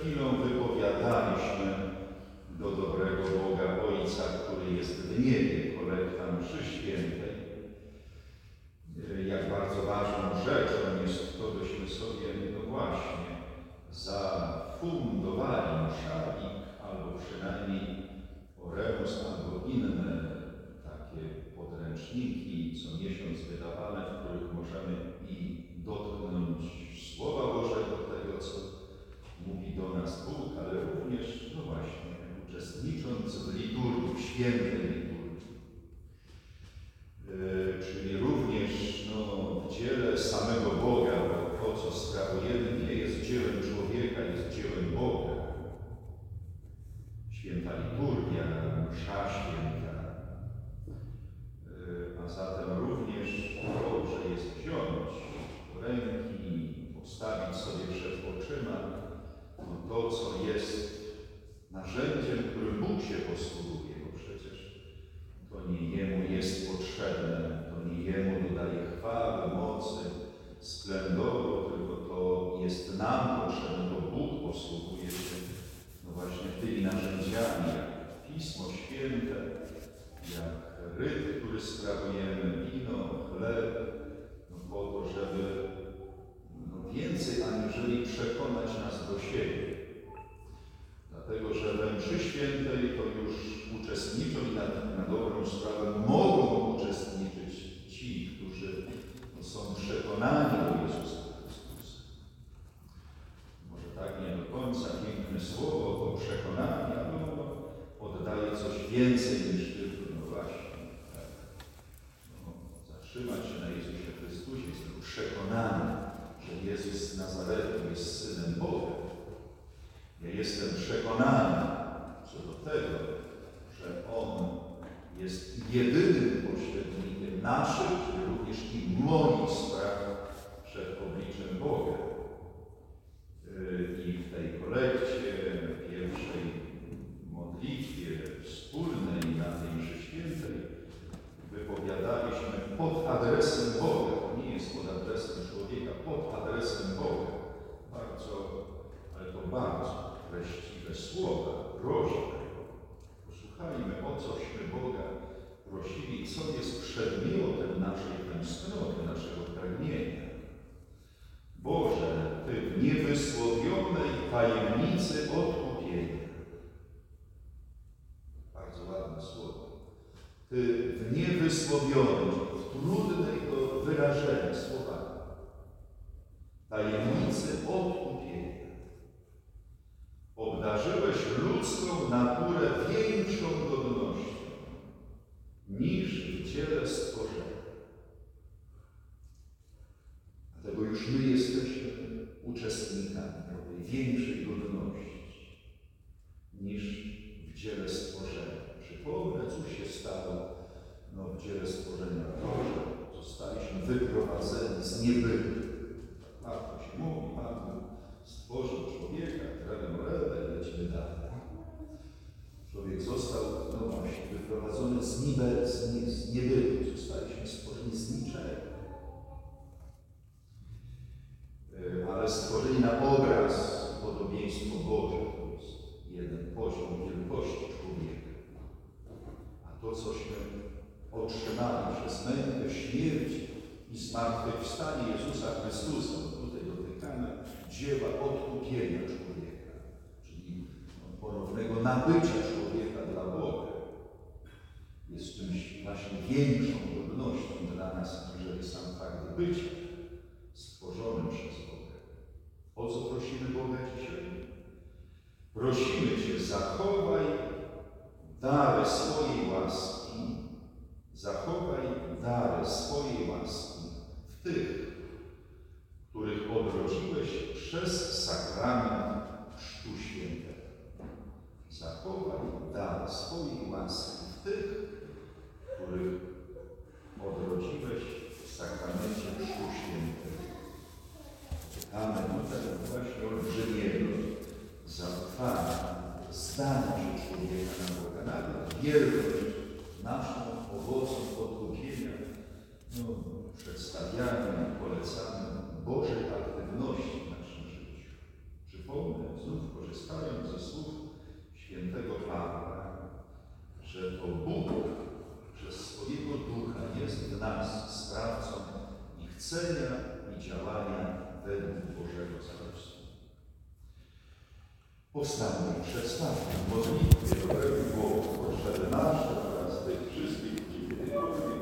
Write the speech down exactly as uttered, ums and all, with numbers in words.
chwilą wypowiadaliśmy do dobrego Boga Ojca, który jest w niebie, kolekta mszy świętej. Jak bardzo ważną rzeczą jest to, byśmy sobie, no właśnie, zafundowali mszalik, albo przynajmniej Oremus, albo inne takie podręczniki co miesiąc wydawane, w których możemy i dotknąć Słowa Bożego, tego, co mówi do nas Bóg, ale również, no właśnie, uczestnicząc w liturgii, w świętej liturgii. Yy, czyli również no, w dziele samego Boga, bo to, co sprawujemy, nie jest dziełem człowieka, jest dziełem Boga. Święta liturgia, msza święta. Yy, a zatem również dobrze jest wziąć do ręki, postawić sobie przed oczyma no, to, co jest narzędziem, którym Bóg się posługuje, bo przecież to nie Jemu jest potrzebne, to nie Jemu dodaje chwały, mocy, splendoru, tylko to jest nam potrzebne, to Bóg posługuje się no właśnie tymi narzędziami, jak Pismo Święte, jak ryt, który sprawujemy, wino, chleb, no po to, żeby no więcej aniżeli przekonać nas do siebie. Dlatego, że we mszy świętej to już uczestniczą i na, na dobrą sprawę mogą uczestniczyć ci, którzy no, są przekonani do Jezusa Chrystusa. Może tak nie do końca piękne słowo, to przekonanie, ale ono oddaje coś więcej niż tylko, no właśnie, tak. No, zatrzymać się na Jezusie Chrystusie, jest to przekonanie, że Jezus z Nazaretu jest Synem Boga. Ja jestem przekonany co do tego, że On jest jedynym pośrednikiem naszych, czyli również i moich spraw przed obliczem Boga. I w tej kolekcie, pierwszej modlitwie wspólnej na tej mszy świętej wypowiadaliśmy pod adresem Boga. To nie jest pod adresem człowieka, pod adresem Boga. Bardzo, ale to bardzo treściwe słowa, prośby. Posłuchajmy, o cośmy Boga prosili, co jest przedmiotem naszej tęsknoty, naszego pragnienia. Boże, Ty w niewysłowionej tajemnicy odkupienia. Bardzo ładne słowo. Ty w niewysłowionej, w trudnej do wyrażenia słowami, tajemnicy odkupienia obdarzyłeś ludzką naturę większą godnością niż w dziele stworzenia. Dlatego już my jesteśmy uczestnikami tej większej godności niż w dziele stworzenia. Przypomnę, cóż się stało no, w dziele stworzenia. To, że zostaliśmy wyprowadzeni z niebytu. Tak łatwo się mówi, Pan Bóg stworzył człowieka, którego Ewę, lecimy dalej. Człowiek został no właśnie, wyprowadzony z, nibe, z, nie, z niebytu. Zostaliśmy stworzeni z niczego. Ale stworzeni na obraz i podobieństwo Boże. To jest jeden poziom wielkości człowieka. A to, cośmy otrzymali przez mękę, śmierć i zmartwychwstanie Jezusa Chrystusa, bo tutaj dotykamy dzieła odkupienia człowieka, czyli ponownego nabycia człowieka dla Boga. Jest czymś właśnie większą godnością dla nas, aniżeli sam fakt bycia stworzonym przez Boga. O co prosimy Boga dzisiaj? Prosimy Cię, zachowaj dary swojej łaski, zachowaj dary swojej łaski w tych, których odrodziłeś przez sakrament Chrztu Świętego. Zachowaj dary swojej łaski w tych, których odrodziłeś w sakramencie Chrztu Świętego. Czekamy tutaj właśnie olbrzymiego zaufania, zdania się człowieka na Boga, nawet wielkość naszą owocą odkupienia, no, przedstawiamy, polecamy Bożej aktywności w naszym życiu. Przypomnę, znów korzystając chcenia i działania według Bożego zamysłu. Powstańmy przed stawem modlitwie, dobrego głosu, potrzeby nasze oraz tych wszystkich, którzy